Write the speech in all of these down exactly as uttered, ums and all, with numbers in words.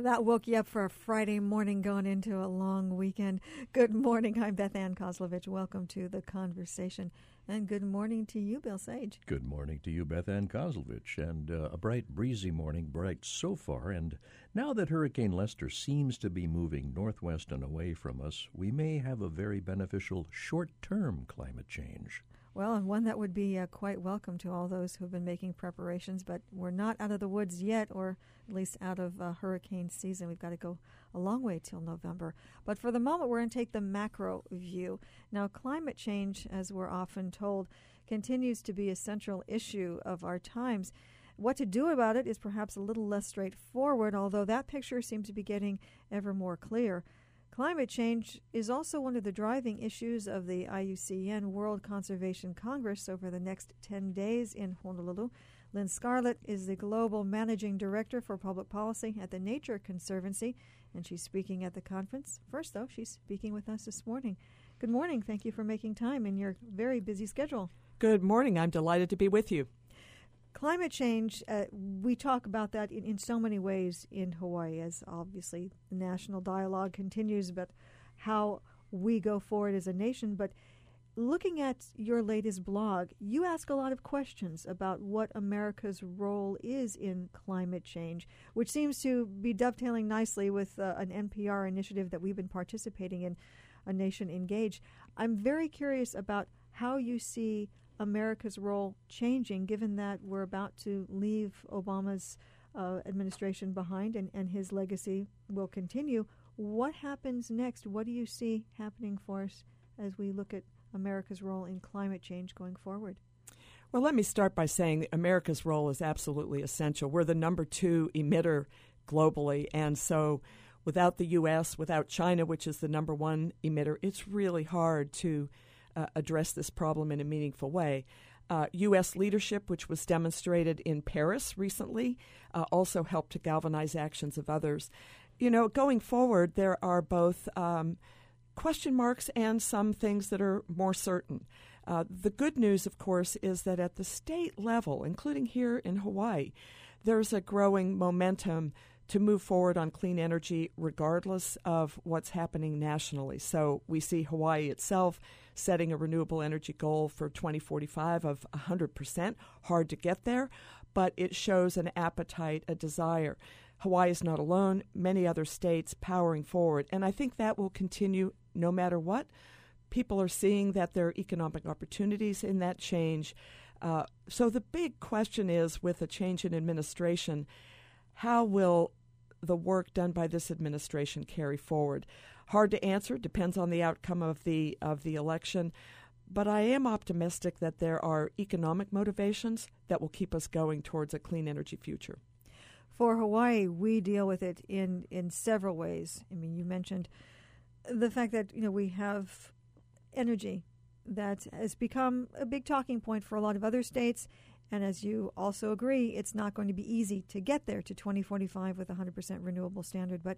That woke you up for a Friday morning going into a long weekend. Good morning. I'm Beth Ann Kozlovich. Welcome to The Conversation. And good morning to you, Bill Sage. Good morning to you, Beth Ann Kozlovich. And uh, a bright, breezy morning, bright so far. And now that Hurricane Lester seems to be moving northwest and away from us, we may have a very beneficial short-term climate change. Well, and one that would be uh, quite welcome to all those who have been making preparations, but we're not out of the woods yet, or at least out of uh, hurricane season. We've got to go a long way till November. But for the moment, we're going to take the macro view. Now, climate change, as we're often told, continues to be a central issue of our times. What to do about it is perhaps a little less straightforward, although that picture seems to be getting ever more clear. Climate change is also one of the driving issues of the I U C N World Conservation Congress over the next ten days in Honolulu. Lynn Scarlett is the Global Managing Director for Public Policy at the Nature Conservancy, and she's speaking at the conference. First, though, she's speaking with us this morning. Good morning. Thank you for making time in your very busy schedule. Good morning. I'm delighted to be with you. Climate change, uh, we talk about that in, in so many ways in Hawaii, as obviously the national dialogue continues, but how we go forward as a nation. But looking at your latest blog, you ask a lot of questions about what America's role is in climate change, which seems to be dovetailing nicely with uh, an N P R initiative that we've been participating in, A Nation Engaged. I'm very curious about how you see America's role changing, given that we're about to leave Obama's uh, administration behind and, and his legacy will continue. What happens next? What do you see happening for us as we look at America's role in climate change going forward? Well, let me start by saying that America's role is absolutely essential. We're the number two emitter globally, and so without the U S, without China, which is the number one emitter, it's really hard to Uh, address this problem in a meaningful way. Uh, U S leadership, which was demonstrated in Paris recently, uh, also helped to galvanize actions of others. You know, going forward, there are both um, question marks and some things that are more certain. Uh, the good news, of course, is that at the state level, including here in Hawaii, there's a growing momentum to move forward on clean energy regardless of what's happening nationally. So we see Hawaii itself setting a renewable energy goal for twenty forty-five of one hundred percent. Hard to get there, but it shows an appetite, a desire. Hawaii is not alone. Many other states powering forward. And I think that will continue no matter what. People are seeing that there are economic opportunities in that change. Uh, so the big question is, with a change in administration, how will the work done by this administration carry forward? Hard to answer. Depends on the outcome of the of the election. But I am optimistic that there are economic motivations that will keep us going towards a clean energy future. For Hawaii, we deal with it in, in several ways. I mean, you mentioned the fact that, you know, we have energy that has become a big talking point for a lot of other states. And as you also agree, it's not going to be easy to get there to twenty forty-five with a one hundred percent renewable standard. But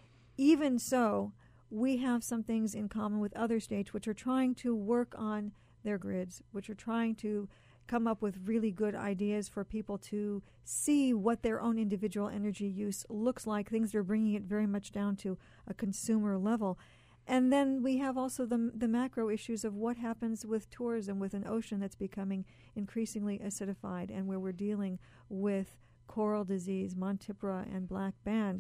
even so, we have some things in common with other states which are trying to work on their grids, which are trying to come up with really good ideas for people to see what their own individual energy use looks like. Things that are bringing it very much down to a consumer level. And then we have also the the macro issues of what happens with tourism, with an ocean that's becoming increasingly acidified, and where we're dealing with coral disease, Montipora, and black band.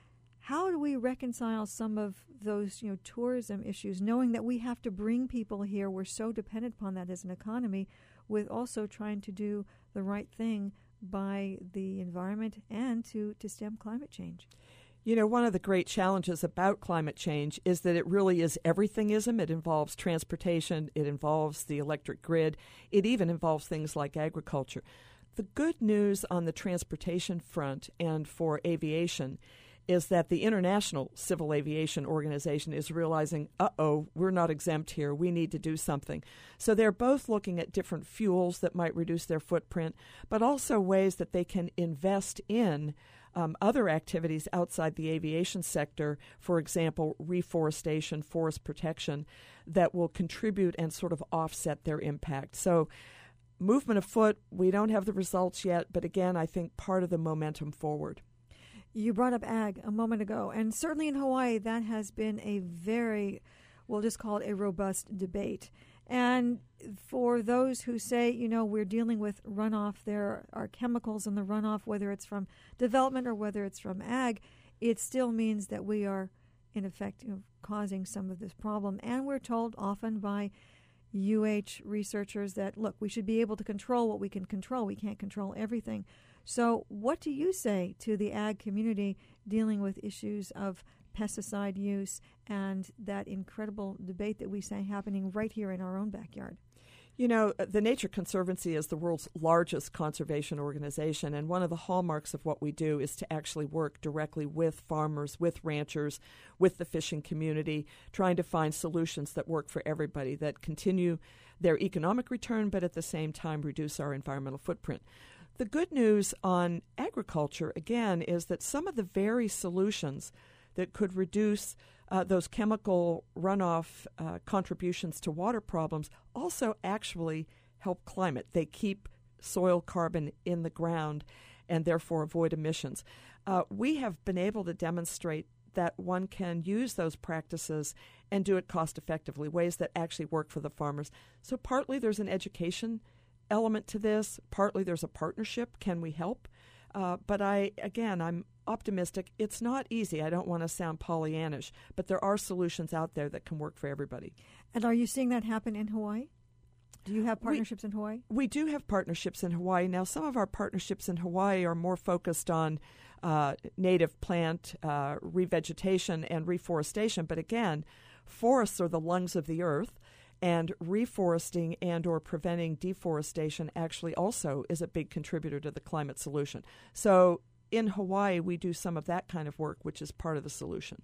How do we reconcile some of those, you know, tourism issues, knowing that we have to bring people here? We're so dependent upon that as an economy, with also trying to do the right thing by the environment and to, to stem climate change. You know, one of the great challenges about climate change is that it really is everythingism. It involves transportation. It involves the electric grid. It even involves things like agriculture. The good news on the transportation front and for aviation is that the International Civil Aviation Organization is realizing, uh-oh, we're not exempt here. We need to do something. So they're both looking at different fuels that might reduce their footprint, but also ways that they can invest in um, other activities outside the aviation sector, for example, reforestation, forest protection, that will contribute and sort of offset their impact. So movement afoot, we don't have the results yet, but again, I think part of the momentum forward. You brought up ag a moment ago, and certainly in Hawaii, that has been a very, we'll just call it a robust debate. And for those who say, you know, we're dealing with runoff, there are chemicals in the runoff, whether it's from development or whether it's from ag, it still means that we are, in effect, you know, causing some of this problem. And we're told often by U H researchers that, look, we should be able to control what we can control. We can't control everything. So what do you say to the ag community dealing with issues of pesticide use and that incredible debate that we say happening right here in our own backyard? You know, the Nature Conservancy is the world's largest conservation organization, and one of the hallmarks of what we do is to actually work directly with farmers, with ranchers, with the fishing community, trying to find solutions that work for everybody, that continue their economic return, but at the same time reduce our environmental footprint. The good news on agriculture, again, is that some of the very solutions that could reduce uh, those chemical runoff uh, contributions to water problems also actually help climate. They keep soil carbon in the ground and therefore avoid emissions. Uh, we have been able to demonstrate that one can use those practices and do it cost effectively, ways that actually work for the farmers. So partly there's an education element to this, partly there's a partnership. Can we help? Uh, but I, again, I'm optimistic. It's not easy. I don't want to sound Pollyannish, but there are solutions out there that can work for everybody. And are you seeing that happen in Hawaii? Do you have partnerships we, in Hawaii? We do have partnerships in Hawaii. Now, some of our partnerships in Hawaii are more focused on uh, native plant uh, revegetation and reforestation. But again, forests are the lungs of the earth. And reforesting and or preventing deforestation actually also is a big contributor to the climate solution. So in Hawaii, we do some of that kind of work, which is part of the solution.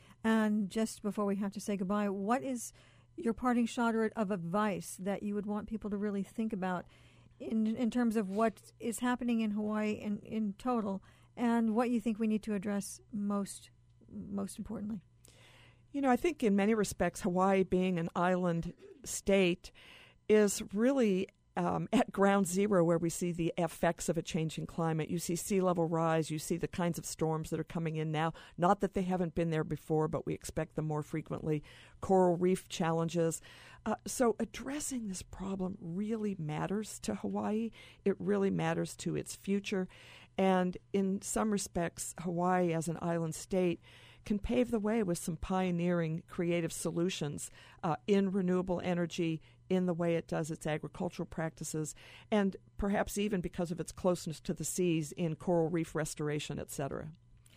And just before we have to say goodbye, what is your parting shot of advice that you would want people to really think about in in terms of what is happening in Hawaii in, in total and what you think we need to address most most importantly? You know, I think in many respects, Hawaii being an island state is really um, at ground zero where we see the effects of a changing climate. You see sea level rise. You see the kinds of storms that are coming in now. Not that they haven't been there before, but we expect them more frequently. Coral reef challenges. Uh, so addressing this problem really matters to Hawaii. It really matters to its future. And in some respects, Hawaii as an island state can pave the way with some pioneering creative solutions uh, in renewable energy, in the way it does its agricultural practices, and perhaps even because of its closeness to the seas in coral reef restoration, et cetera.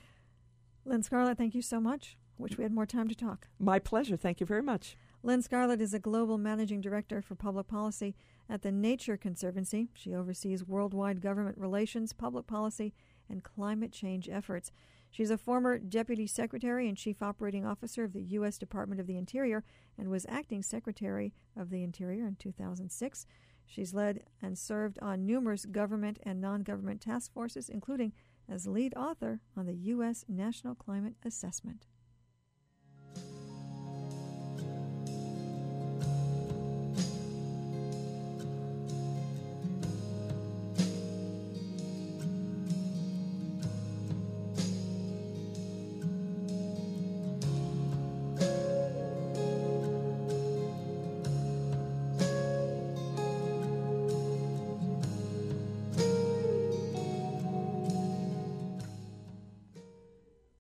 Lynn Scarlett, thank you so much. Wish we had more time to talk. My pleasure. Thank you very much. Lynn Scarlett is a global managing director for public policy at the Nature Conservancy. She oversees worldwide government relations, public policy, and climate change efforts. She's a former Deputy Secretary and Chief Operating Officer of the U S Department of the Interior and was Acting Secretary of the Interior in two thousand six. She's led and served on numerous government and non-government task forces, including as lead author on the U S National Climate Assessment.